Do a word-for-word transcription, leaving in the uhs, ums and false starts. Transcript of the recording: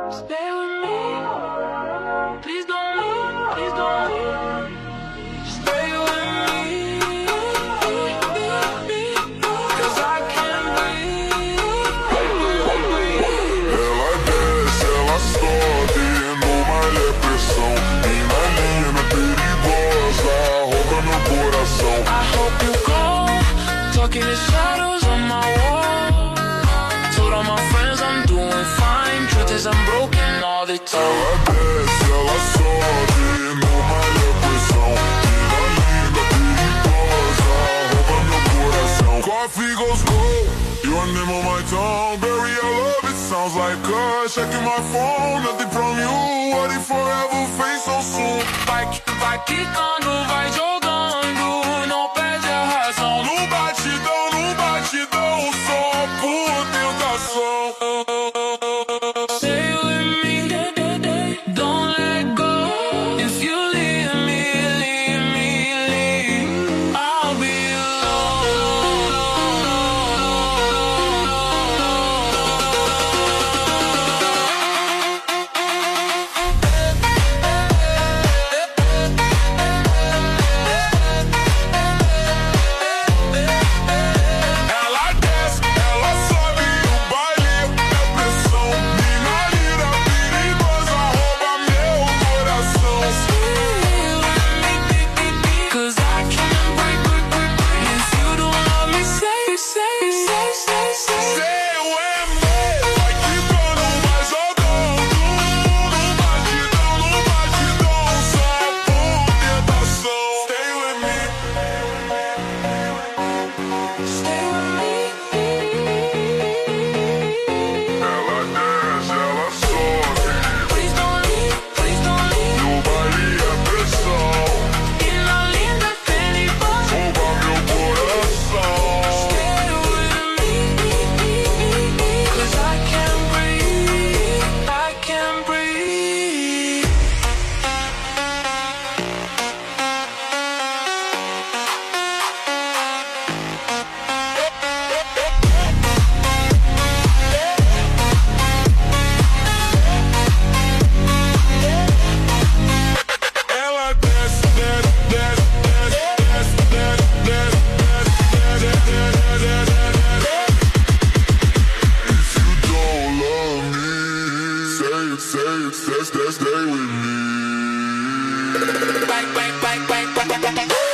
Stay with me. Please don't leave, please don't leave. Stay with me. Cause I can't breathe. Ela desce, ela sobe numa depressão. Mina linda, perigosa, rouba meu coração. I hope you go, talking in shadows on my wall. Told all my friends I'm doing fine. Truth is I'm broken all the time. Ela desce, ela sobe numa depressão. Mina linda, perigosa, rouba meu coração. Coffee goes cold, your name on my tongue. Barry, I love it, sounds like us. Checking my phone, nothing from you. What if forever face so soon? Vai, vai quicando, vai jogando. Não perde a razão. No batidão, no batidão, só por tentação. Stay with me, don't let go. If you leave me, leave me, leave, I'll be Ela desce, ela sobe, o baile é pressão. Mina linda, perigosa, rouba meu coração. Cause I can't break, break, break, break. If you don't love me, say, say, say, say, say. Say with me, vai quicando, vai jogando. No batidão, no batidão, só por tentação. Stay with me. Stay with me. Ela desce, ela sobe, Please don't leave, please don't leave. no baile é pressão. Mina linda, perigosa. Rouba meu coração. Stay with me. Cause I can't breathe, I can't breathe. Ela desce, desce, desce, desce, desce, desce, desce, desce. If you don't love me, say it, say it, stay, stay, stay with me. Bang, bang, bang, bang, bang, bang, bang.